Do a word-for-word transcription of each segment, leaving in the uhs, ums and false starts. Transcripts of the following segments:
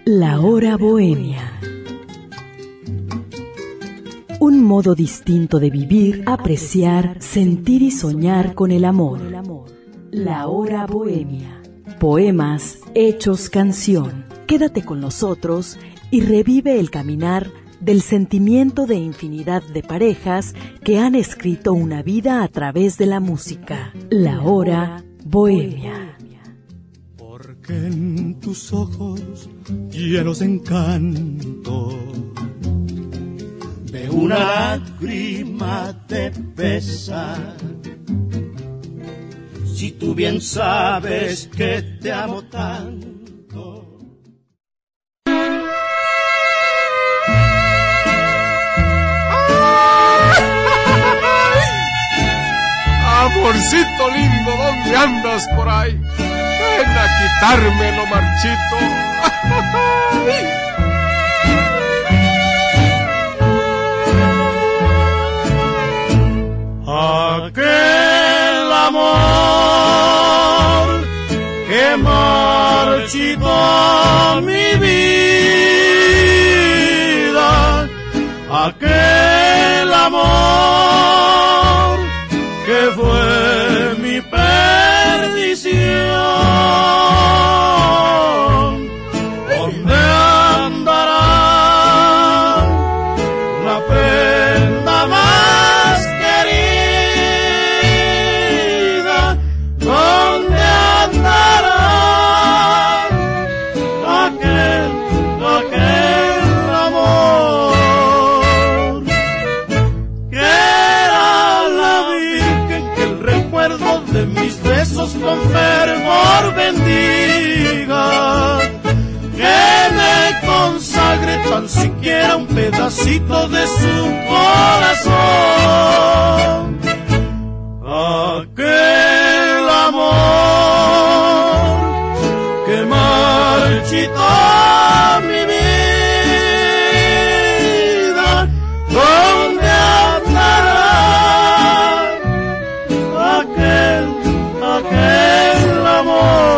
La hora bohemia. Un modo distinto de vivir, apreciar, sentir y soñar con el amor. La hora bohemia. Poemas hechos canción. Quédate con nosotros y revive el caminar del sentimiento de infinidad de parejas que han escrito una vida a través de la música. La hora bohemia. Porque en tus ojos llenos de encanto de una lágrima te pesa. Si tú bien sabes que te amo tanto. Amorcito lindo, ¿dónde andas por ahí? Ven a quitármelo, marchito. Aquel amor que marchitó mi vida, aquel amor que fue mi perdición. ¿Dónde andará la prenda más querida? ¿Dónde andará aquel, aquel amor que era la Virgen que el recuerdo de mis besos con fervor bendiga? Que me consagre tan siquiera un pedacito de su corazón. Aquel amor que marchitó mi vida, ¿dónde andará aquel, aquel amor?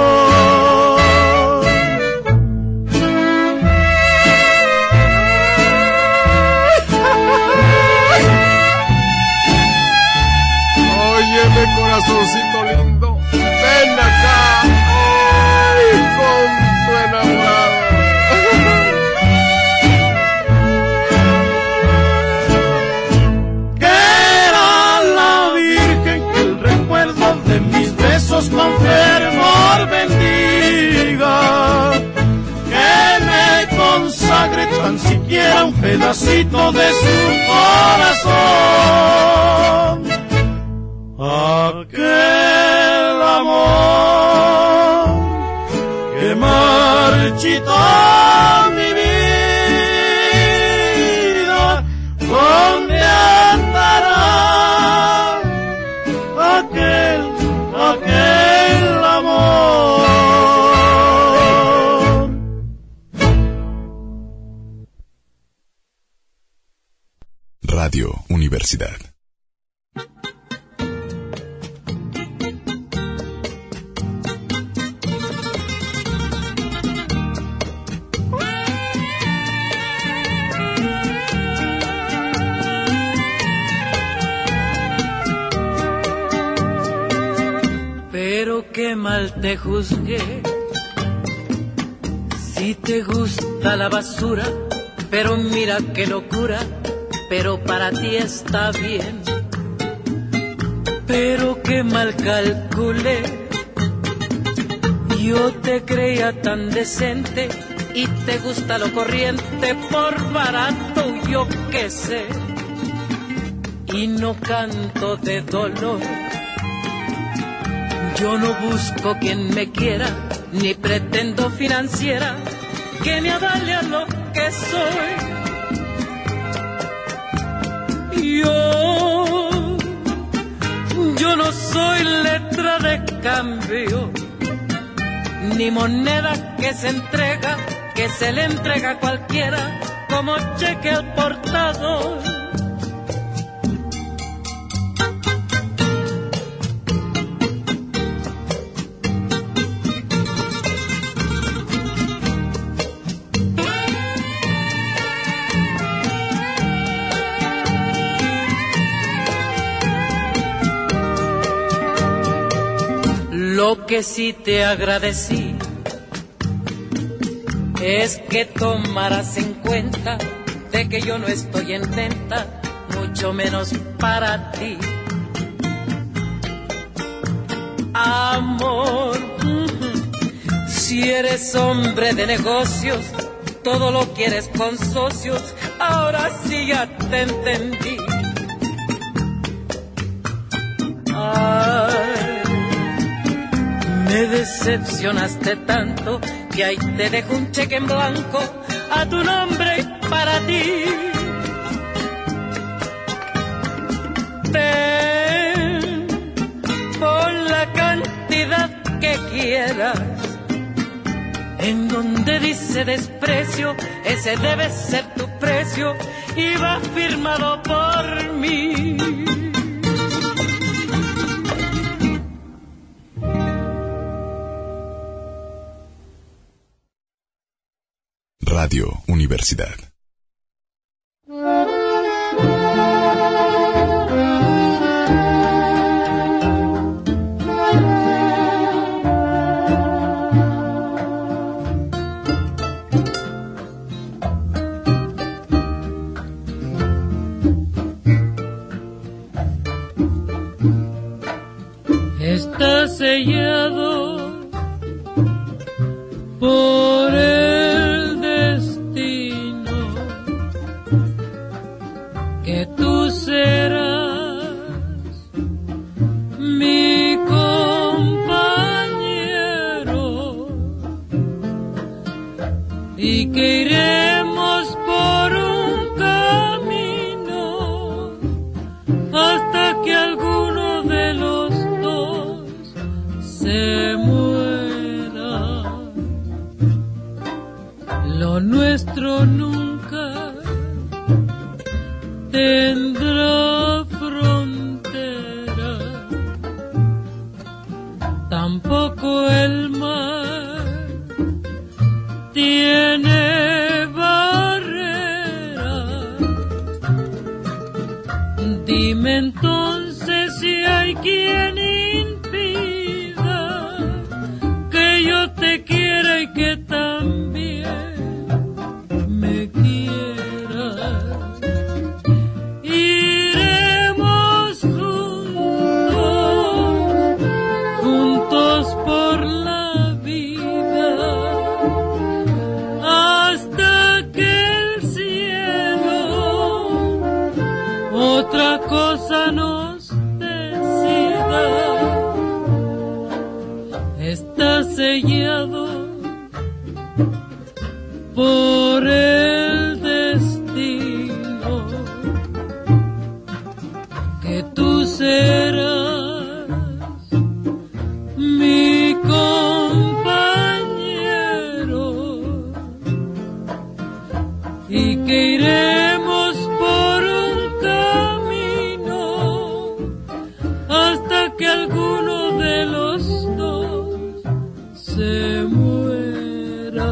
Óyeme, corazoncito lindo, ven acá, ay, con tu enamorado. Que era la Virgen que el recuerdo de mis besos con fervor bendiga. Que me consagre tan siquiera un pedacito de su corazón. Aquel amor que marchitó mi vida, ¿dónde andará aquel, aquel amor? Radio Universidad. Pero qué mal te juzgué, si te gusta la basura, pero mira qué locura, pero para ti está bien. Pero qué mal calculé, yo te creía tan decente y te gusta lo corriente por barato, yo qué sé. Y no canto de dolor, yo no busco quien me quiera, ni pretendo financiera que me avale a lo que soy. Yo, yo no soy letra de cambio, ni moneda que se entrega, que se le entrega a cualquiera como cheque al portador. Lo que sí te agradecí es que tomaras en cuenta de que yo no estoy en venta, mucho menos para ti. Amor, si eres hombre de negocios, todo lo quieres con socios, ahora sí ya te entendí. Ay, me decepcionaste tanto que ahí te dejo un cheque en blanco a tu nombre y para ti. Ten por la cantidad que quieras. En donde dice desprecio, ese debe ser tu precio y va firmado por mí. Radio Universidad. Está sellado por el destino que tú serás mi compañero y que iremos por un camino hasta que alguno de los se muera. Lo nuestro nunca tendrá frontera, tampoco el mar tiene barrera. Dime entonces si hay quien yo te quiera y que también me quieras. Iremos juntos, juntos por la vida, hasta que el cielo otra cosa nos decida. Está sellado por el destino que tú serás mi compañero y que iremos por un camino hasta que alguno de los dos se muera.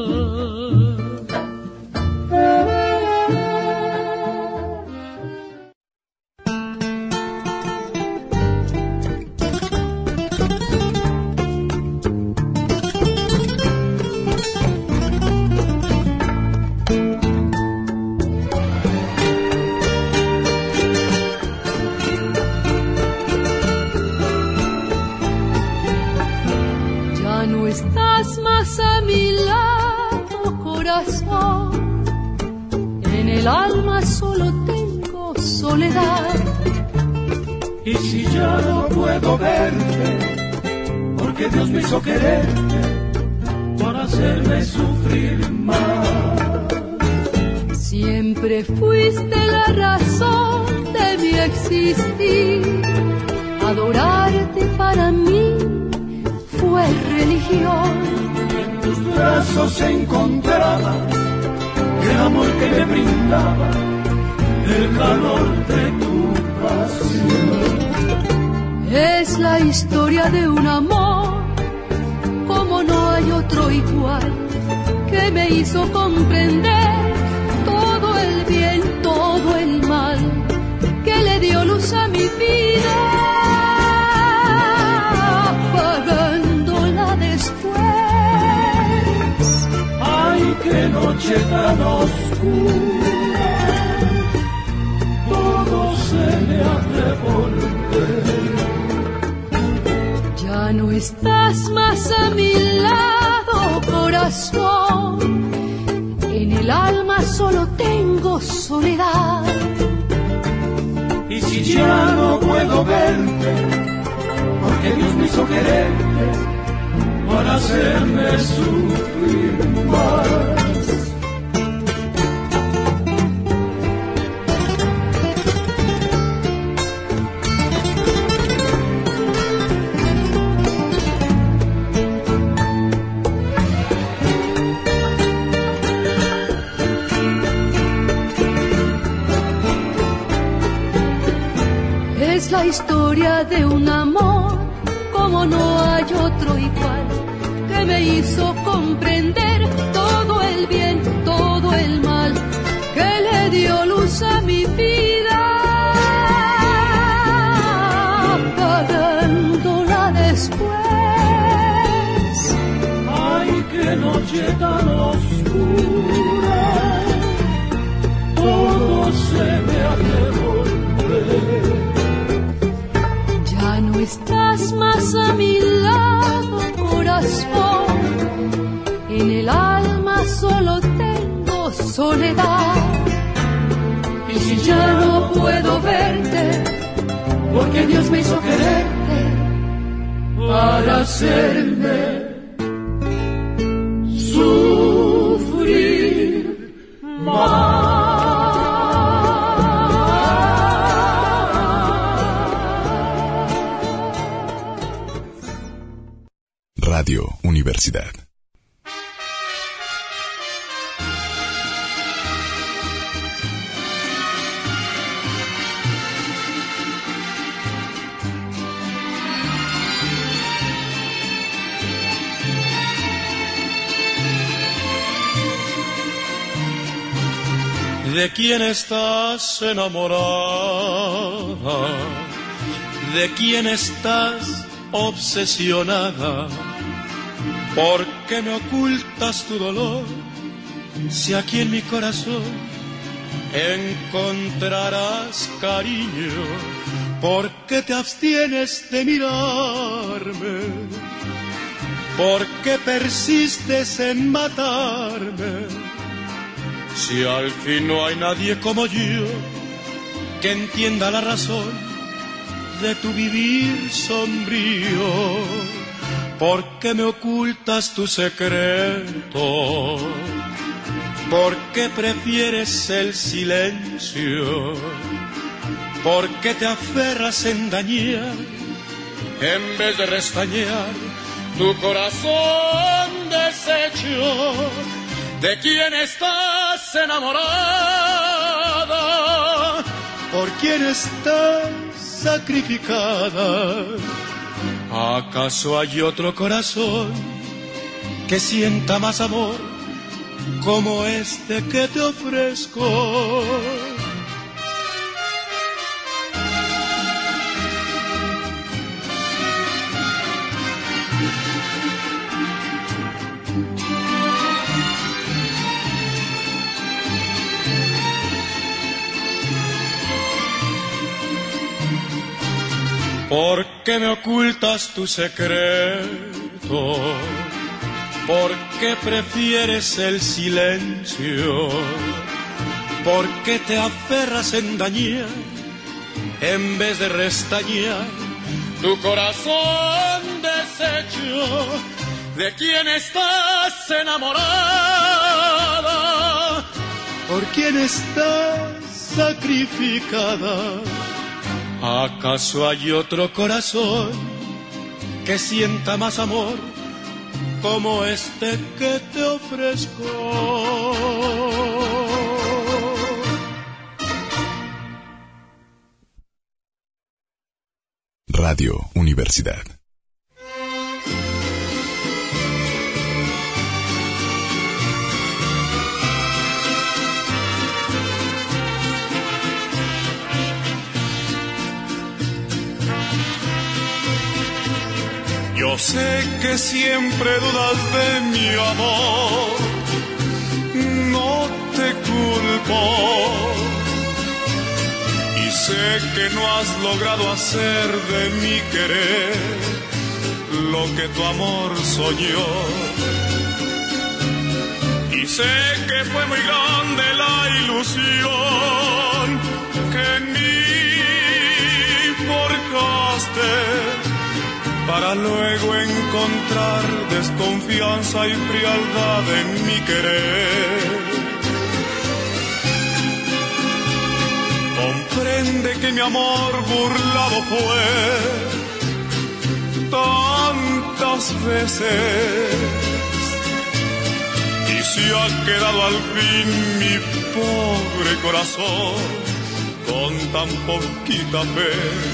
A mi lado, corazón, en el alma solo tengo soledad. Y si ya no puedo verte, porque Dios me hizo quererte para hacerme sufrir más. Siempre fuiste la razón de mi existir, adorarte para mí fue religión. Tus brazos se encontraba el amor que me brindaba, el calor de tu pasión. Es la historia de un amor como no hay otro igual, que me hizo comprender todo el bien, todo el mal, que le dio luz a mi vida. Para noche tan oscura, todo se me hace volver. Ya no estás más a mi lado, corazón. En el alma solo tengo soledad. Y si ya no puedo verte, porque Dios me hizo quererte para hacerme sufrir más. Es la historia de un amor como no hay otro igual, que me hizo comprender todo el bien, todo el mal, que le dio luz a mi vida, apagándola después. Ay, qué noche tan oscura, todo se me hace volver. Ya no estás más a mi lado, corazón. En el alma solo tengo soledad. Y si ya no puedo verte, porque Dios me hizo quererte para hacerme sufrir más. Radio Universidad. ¿De quién estás enamorada? ¿De quién estás obsesionada? ¿Por qué me ocultas tu dolor? Si aquí en mi corazón encontrarás cariño, ¿por qué te abstienes de mirarme? ¿Por qué persistes en matarme? Si al fin no hay nadie como yo que entienda la razón de tu vivir sombrío, ¿por qué me ocultas tu secreto? ¿Por qué prefieres el silencio? ¿Por qué te aferras en dañar en vez de restañar tu corazón deshecho? ¿De quién estás enamorada? ¿Por quién estás sacrificada? ¿Acaso hay otro corazón que sienta más amor como este que te ofrezco? ¿Por qué me ocultas tu secreto? ¿Por qué prefieres el silencio? ¿Por qué te aferras en dañar en vez de restañar tu corazón deshecho? ¿De quién estás enamorada? ¿Por quién estás sacrificada? ¿Acaso hay otro corazón que sienta más amor como este que te ofrezco? Radio Universidad. Yo sé que siempre dudas de mi amor, te culpo y sé que no has logrado hacer de mi querer lo que tu amor soñó. Y sé que fue muy grande la ilusión que en mí forjaste, para luego encontrar desconfianza y frialdad en mi querer. Comprende que mi amor burlado fue tantas veces, y si ha quedado al fin mi pobre corazón con tan poquita fe.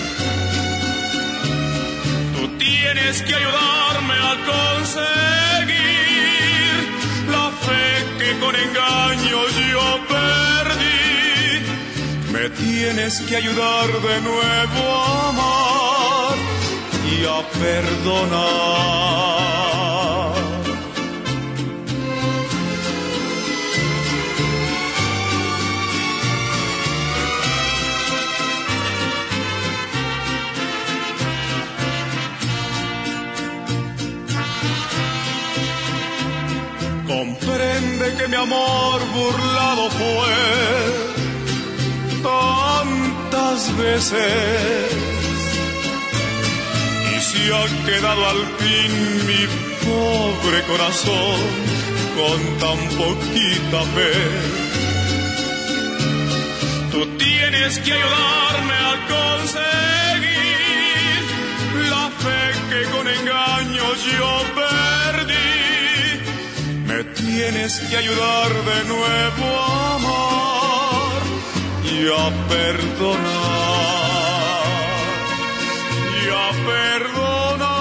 Tú tienes que ayudarme a conseguir la fe que con engaños yo perdí. Me tienes que ayudar de nuevo a amar y a perdonar. Comprende que mi amor burlado fue tantas veces, y si ha quedado al fin mi pobre corazón con tan poquita fe. Tú tienes que ayudarme a conseguir la fe que con engaños yo perdí. Me tienes que ayudar de nuevo a amar y a perdonar, y a perdonar.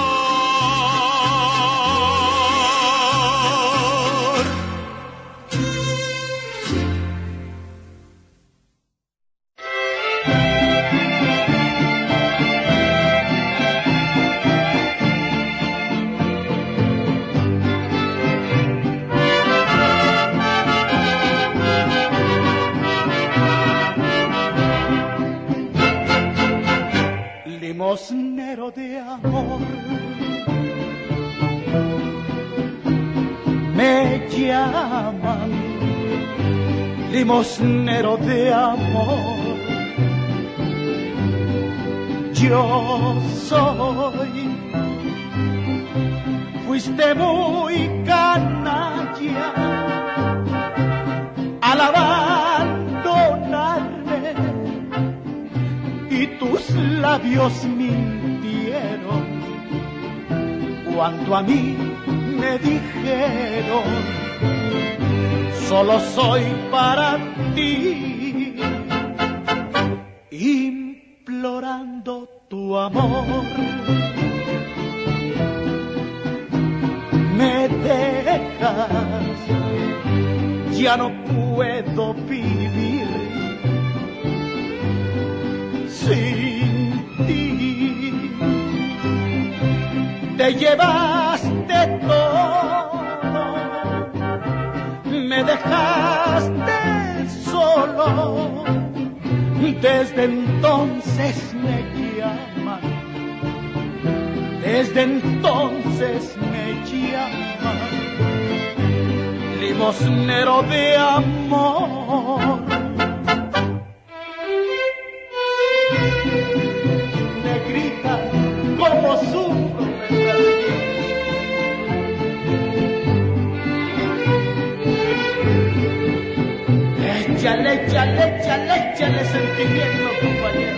Limosnero de amor, me llaman limosnero de amor. Yo soy, fuiste muy canalla al abandonarme, y tus labios mintieron cuando a mí me dijeron: solo soy para ti, implorando tu amor. Me dejas, ya no puedo vivir sin ti. Te llevaste todo, me dejaste solo. Desde entonces me llaman, desde entonces me llaman limosnero de amor. Negrita, como sufro de échale, échale, échale, échale sentimiento, compañero.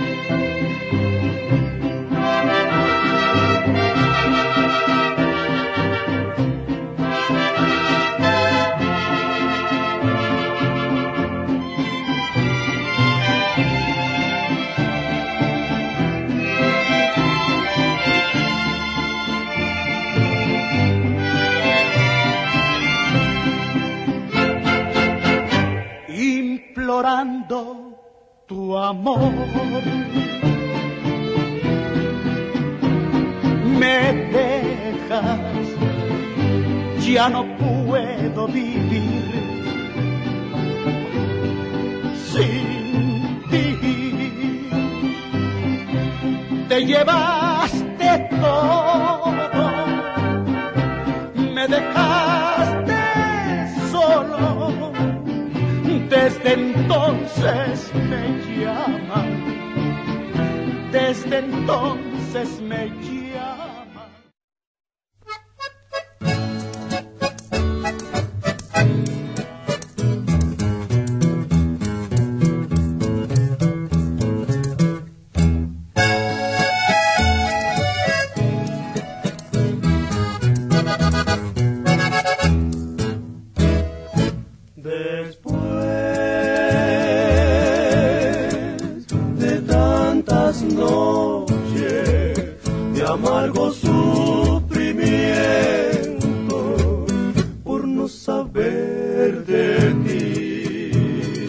Implorando tu amor, me dejas, ya no puedo vivir te llevaste todo, me dejaste solo, desde entonces me llaman, desde entonces me llaman. Amargo sufrimiento por no saber de ti.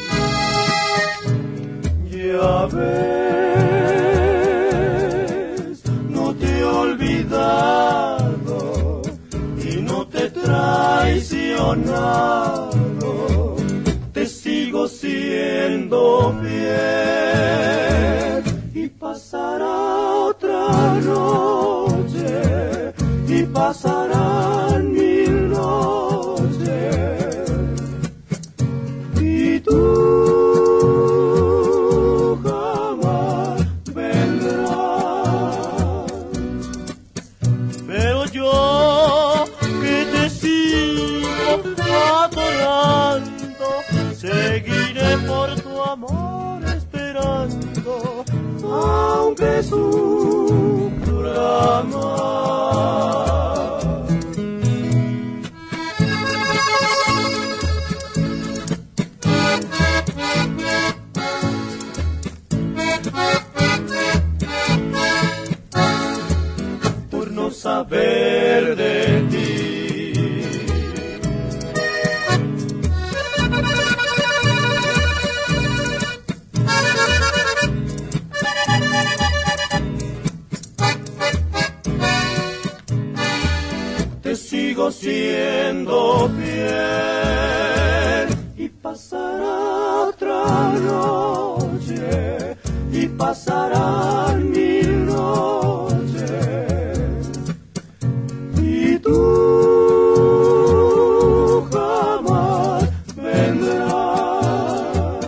Ya ves, no te he olvidado y no te he traicionado. Te sigo siendo fiel y pasará otra noche y pasarán mil noches y tú jamás vendrás, pero yo que te sigo adorando seguiré por tu amor esperando, aunque sufra más. Por no saber de ti. Sigo siendo fiel y pasará otra noche y pasarán mil noches y tú jamás vendrás,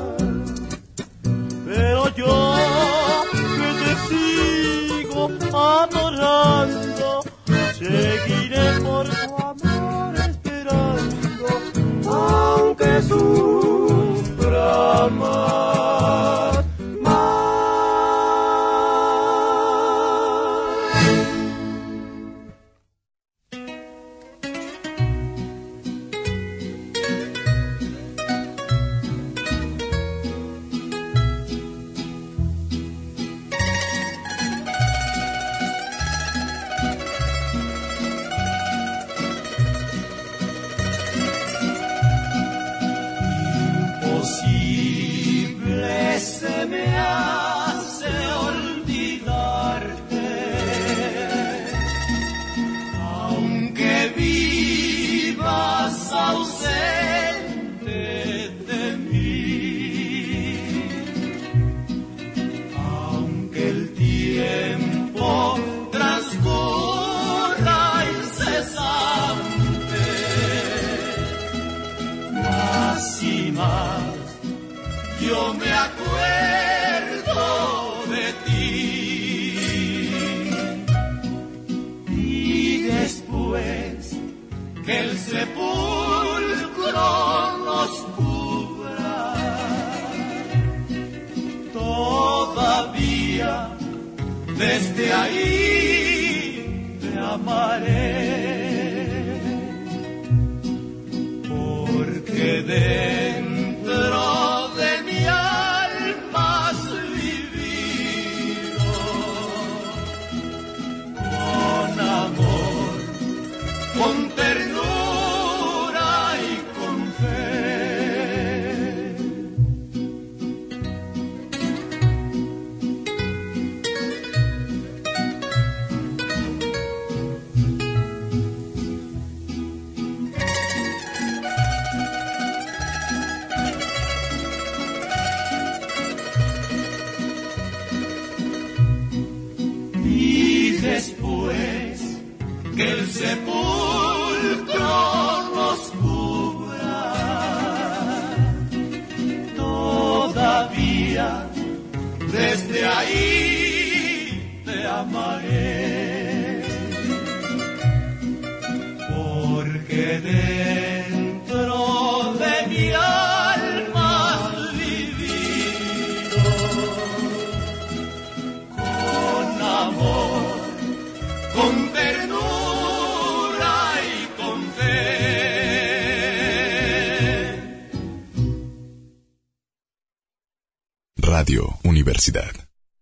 pero yo que te sigo adorando seguiré por tu amor esperando, aunque sufra más, más. Se me hace olvidarte, aunque vivas ausente de mí, aunque el tiempo transcurra incesante, más y más yo me acuerdo de ti y después que el sepulcro nos cubra, todavía desde ahí te amaré, porque dentro de mi alma has vivido con amor, con ternura y con fe. que el sepulcro nos cubra. Todavía desde ahí te amaré, porque dentro de mi alma has vivido con amor, con ternura y con fe. Radio Universidad.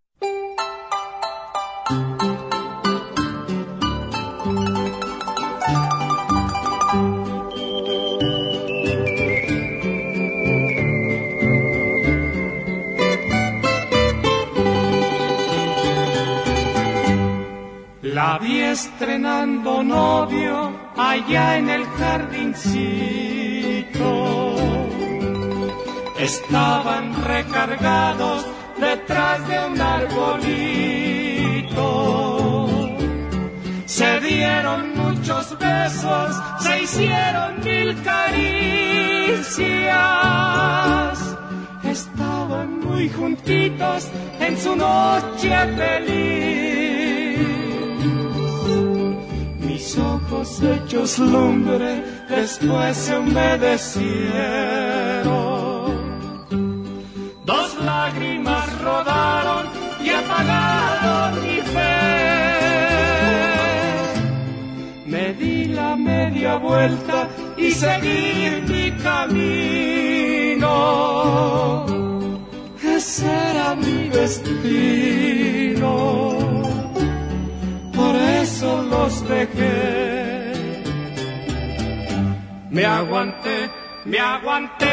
La vi estrenando novio allá en el jardincito. Estaban recargados detrás de un arbolito. Se dieron muchos besos, se hicieron mil caricias. Estaban muy juntitos en su noche feliz. Mis ojos hechos lumbre después se humedecieron. Dos lágrimas rodaron y apagaron mi fe. Me di la media vuelta y seguí mi camino. Ese era mi destino. Por eso los dejé. Me aguanté, me aguanté,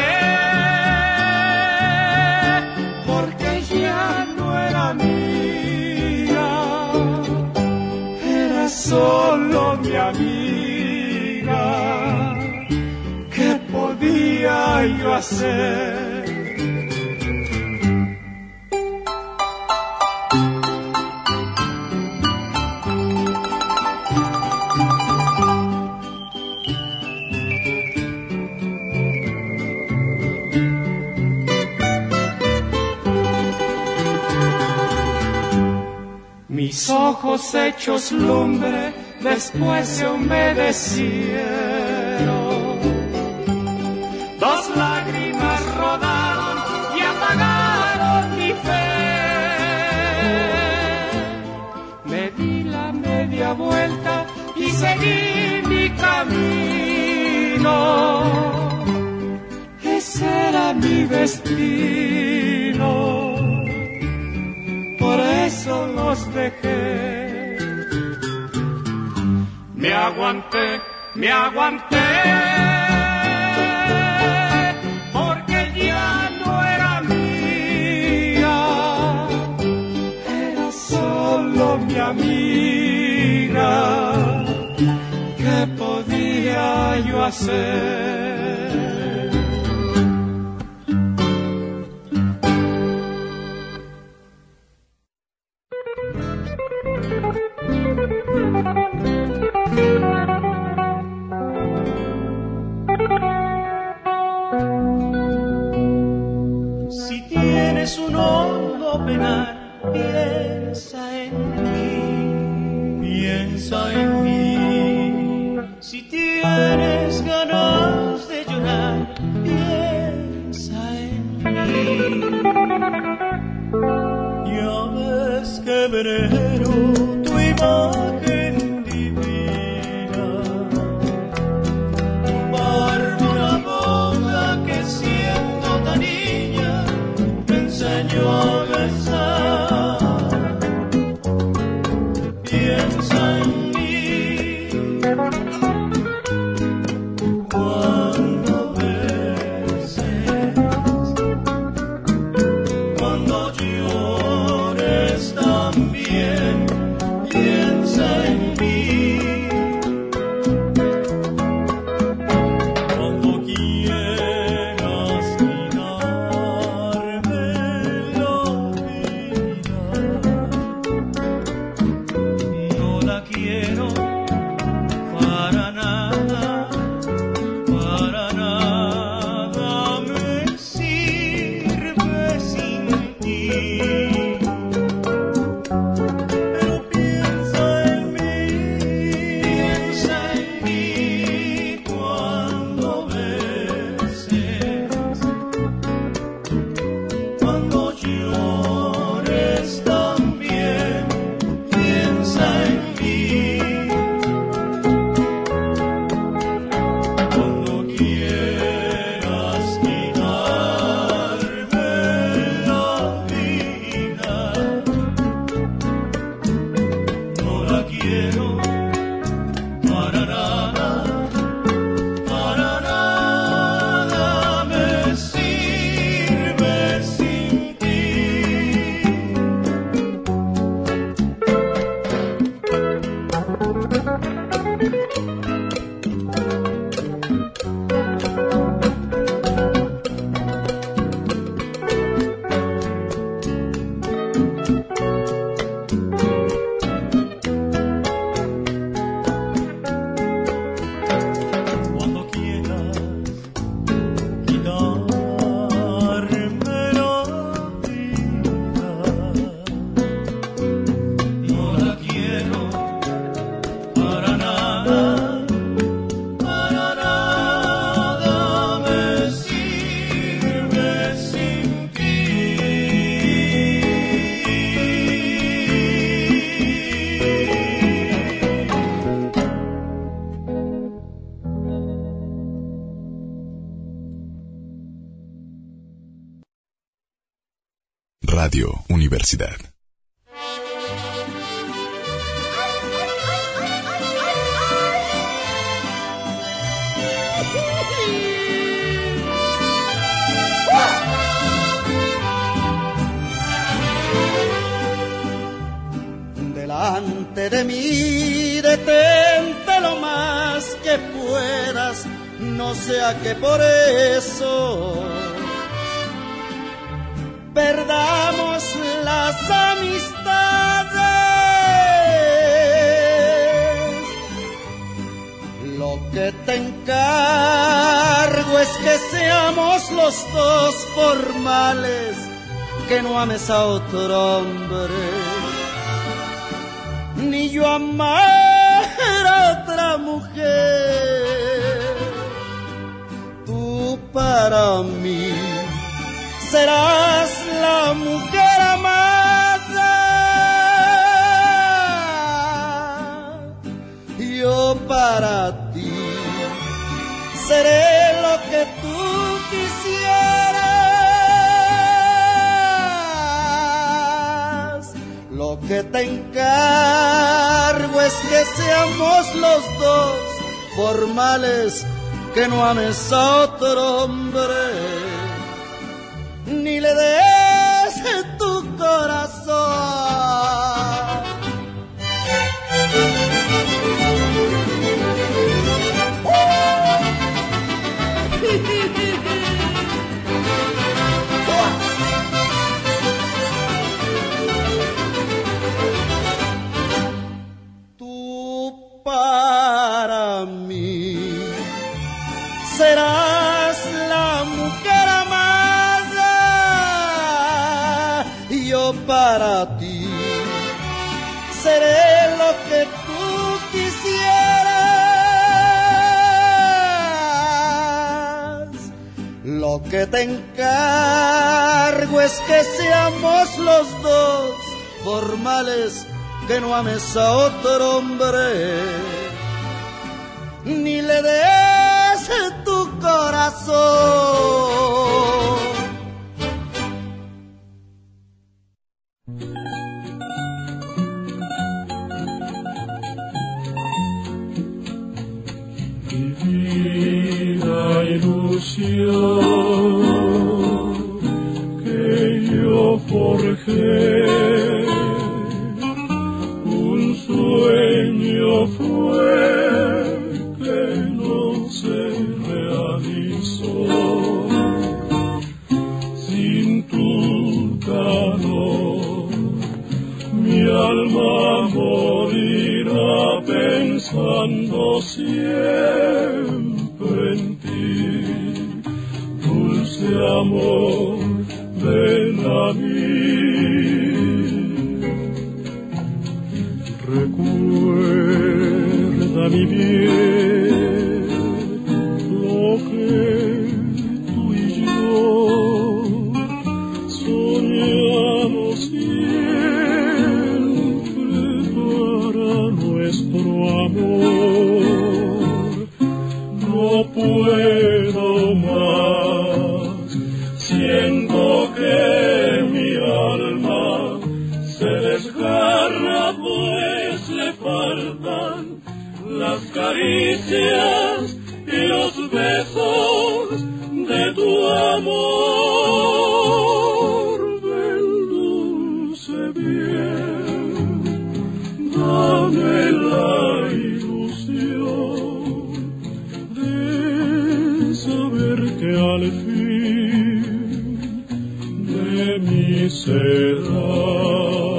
porque ya no era mía, era solo mi amiga. ¿Qué podía yo hacer? Mis ojos hechos lumbre después se humedecieron. Dos lágrimas rodaron y apagaron mi fe. Me di la media vuelta y seguí mi camino. Ese era mi destino. Por eso los dejé. Me aguanté, me aguanté, porque ya no era mía, era solo mi amiga. ¿Qué podía yo hacer? Si tienes un hondo penar, piensa en mí, piensa en mí. Si tienes ganas de llorar, piensa en mí. Ya ves que venero tu imagen divina, tu barba, una boca que siendo tan niña me enseñó a besar. Piensa en mí cuando beses, cuando llores también. Piensa en mí cuando quieras quitarme la vida. No la quiero Radio Universidad. Delante de mí detente lo más que puedas, no sea que por eso perdamos las amistades. Lo que te encargo es que seamos los dos formales, que no ames a otro hombre, ni yo amar a otra mujer. Tú para mí serás la mujer amada, yo para ti seré lo que tú quisieras. Lo que te encargo es que seamos los dos formales, que no ames a otro hombre, ni le des tu corazón. Tú para mí serás la mujer amada, y yo para ti seré lo que tú quisieras. Lo que te encargo es que seamos los dos formales, que no ames a otro hombre, ni le des tu corazón. Divina ilusión que yo forjé, un sueño fue que no se realizó. Sin tu calor mi alma morirá pensando siempre en ti, dulce amor, ven a mí. Recuerda mi bien lo que tú y yo soñamos siempre para nuestro amor. No puedo más, siento que mi alma se desgarra, pues le faltan las caricias y los besos de tu amor. Ven, dulce bien, dame la ilusión de saber que al fin de mí serás.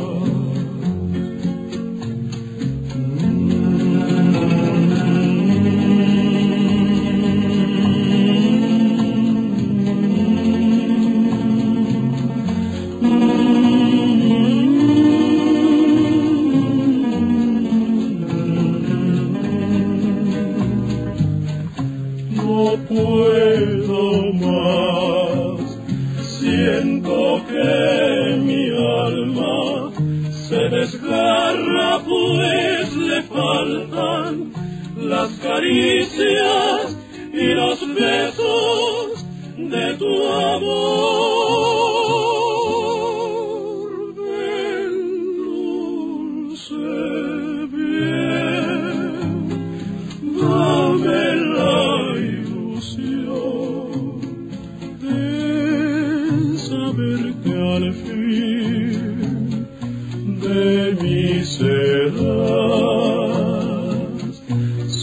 No puedo más, siento que mi alma se desgarra, pues le faltan las caricias y los besos de tu amor.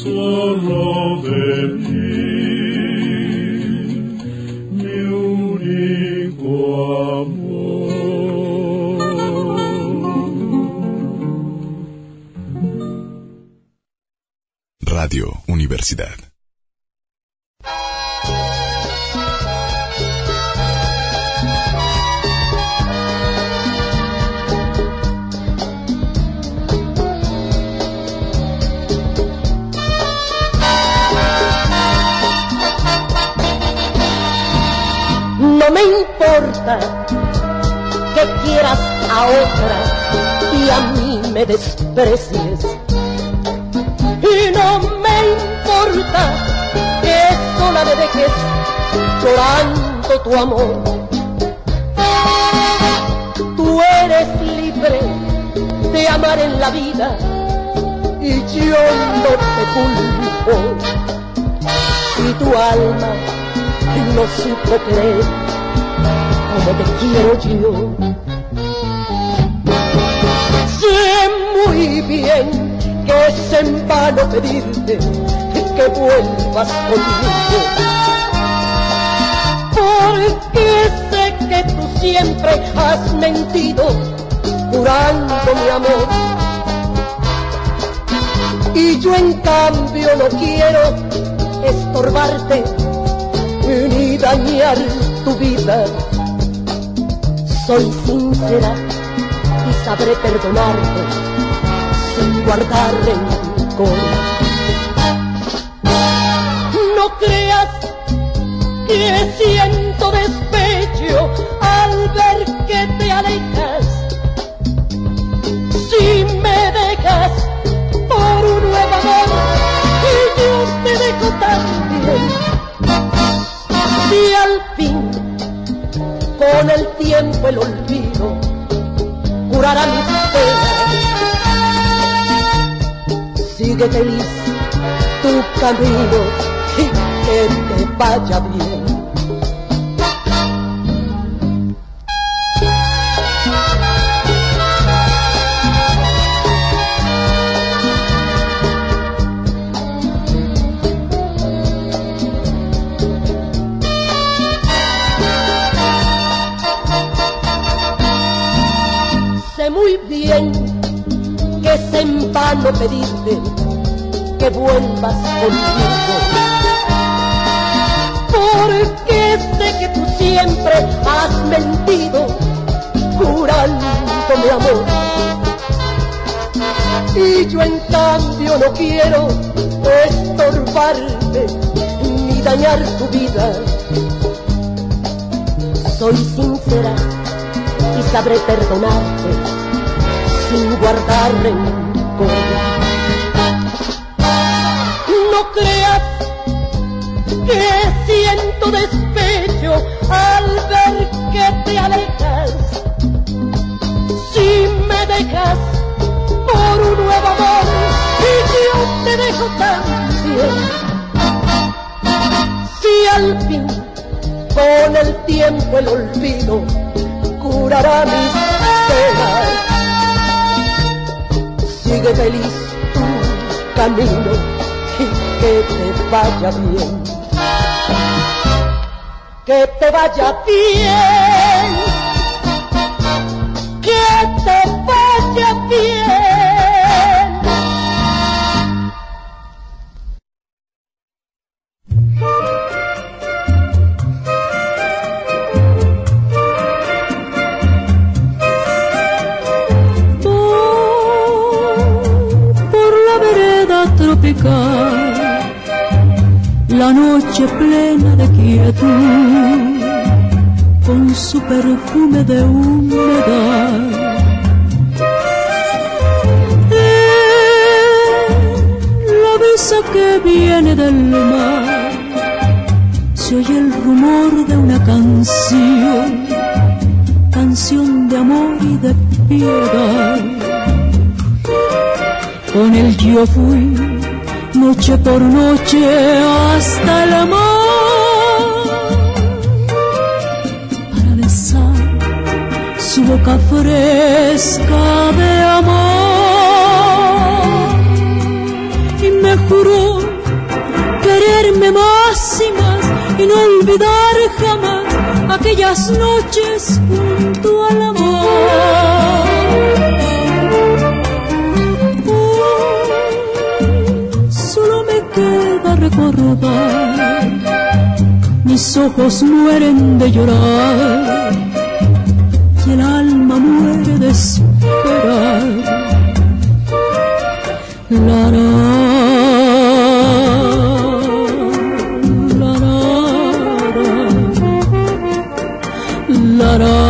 solo de mí, mi único amor. Radio Universidad. No me importa que quieras a otra y a mí me desprecies. Y no me importa que sola me dejes llorando tu amor. Tú eres libre de amar en la vida y yo no te culpo. Y tu alma no supo querer como te quiero yo. Sé muy bien que es en vano pedirte que vuelvas conmigo, porque sé que tú siempre has mentido jurando mi amor. Y yo en cambio no quiero estorbarte ni dañar tu vida. Soy sincera y sabré perdonarte sin guardar rencor. No creas que siento despecho al ver que te alejas. Si me dejas por un nuevo amor y yo te dejo también. Si al fin con el tiempo el olvido curará mis penas, sigue feliz tu camino y que te vaya bien. Muy bien que es en vano pedirte que vuelvas conmigo, porque sé que tú siempre has mentido jurando mi amor. Y yo en cambio no quiero estorbarte ni dañar tu vida. Soy sincera y sabré perdonarte sin guardar rencor. No creas que siento despecho al ver que te alejas. Si me dejas por un nuevo amor y yo te dejo también. Si al fin con el tiempo el olvido curará mis penas, sigue feliz tu camino y que te vaya bien. Que te vaya bien. Que te vaya bien. La noche plena de quietud, con su perfume de humedad, la brisa que viene del mar, se oye el rumor de una canción, canción de amor y de piedad. Con él yo fui noche por noche hasta el mar, para besar su boca fresca de amor, y me juró y no olvidar jamás aquellas noches junto al amor. Oh, solo me queda recordar, mis ojos mueren de llorar y el alma muere de esperar. La, la, la, la,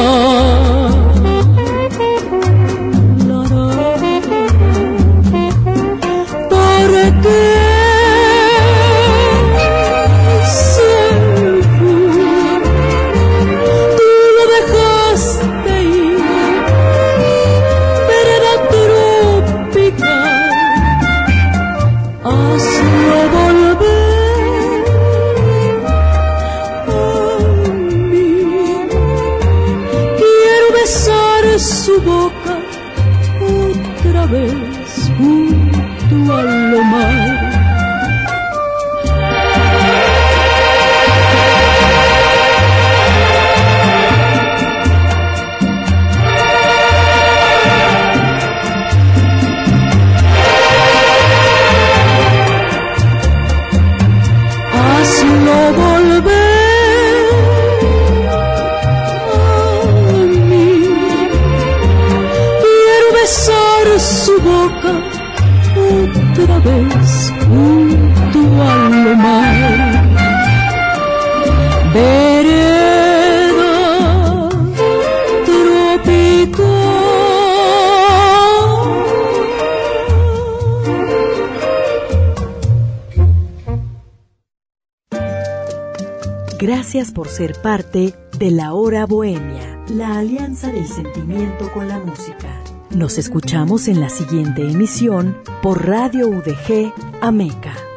porque se fue, tú lo dejaste ir, vereda tropical, hazlo volver a mí. Quiero besar su boca otra vez junto al mar. Hazlo volver a mí. Quiero besar su boca otra vez junto al mar. Vereda tropical. Gracias por ser parte de La Hora Bohemia, la alianza del sentimiento con la música. Nos escuchamos en la siguiente emisión por Radio U D G Ameca.